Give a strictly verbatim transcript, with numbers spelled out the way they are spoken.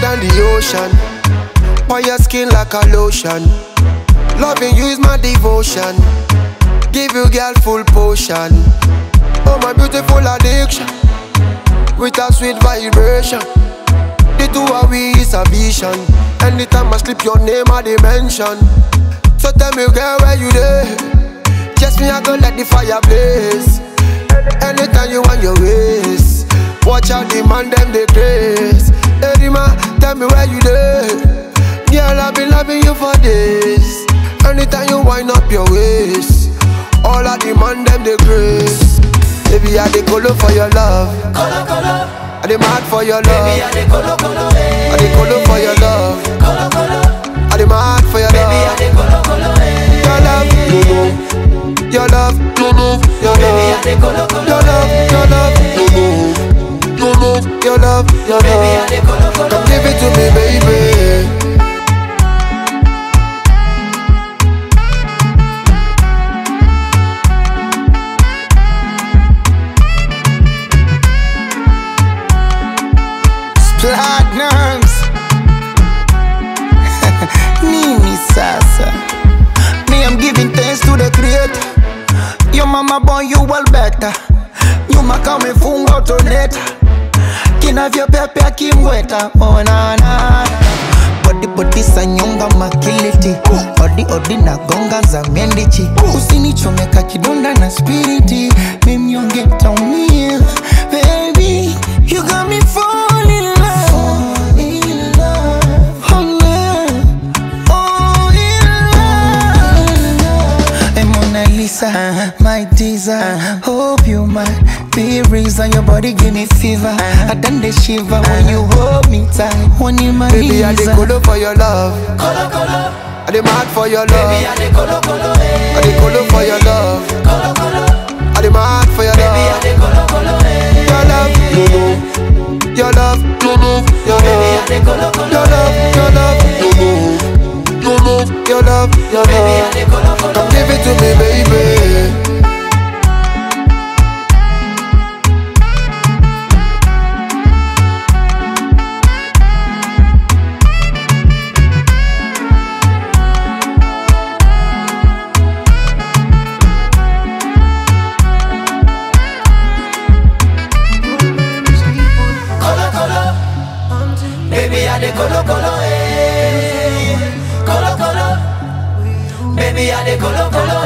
than the ocean. On your skin like a lotion. Loving you is my devotion. Give you girl full potion. Oh my beautiful addiction. With a sweet vibration. The two of we is a vision. Anytime I slip your name I dimension. So tell me girl where you there. Just me I go let the fire blaze. Anytime you want your ways. Watch out the man them they craze. Hey Rima, tell me where you there. Girl I've been loving you for days. Anytime you wind up your waist. All of the man them they craze. Baby I dey colo for your love. Colo colo. I dey mad for your love. Baby I dey colo colo. I dey colo for your love. Colo colo. I dey mad for your love. Baby I dey colo colo. Your love, no no. Your love, no no. Your Baby I love, dey colo colo. your love, your love, no no. Your love, your love, your Baby I love. dey colo colo. Come give it to me, baby. Platinums Nini sasa. Me I'm giving thanks to the creator. Your mama born you well better. Nyuma kama ifunga utoneta. Kinavyo pepe akimweta. Oh na na. Body body sa nyonga makiliti. Odi odi na gonga za mendichi. Usinichomeka kidonda na spiriti. Mimi yonge taumia. Baby, you got me falling in love. Fall in love. Oh love. Oh in love. Hey Mona Lisa, uh-huh. My teaser. Uh-huh. Hope you might be reason your body give me fever. Uh-huh. I done the shiver uh-huh. When you hold me tight. When you my Baby I dey colo for your love. Colo colo. I dey mad for your love. Baby I dey colo colo. I dey colo for your love. Colo colo. I dey mad for your love. Baby I dey colo colo. Your love, no no. Your love, no no. Your Baby I love, dey colo colo. your love, your love, no no. Your love, your love, your Baby I love. dey colo colo. Come give it to me, baby. Baby, I dey colo colo, eh. Colo colo. Baby, I dey colo colo.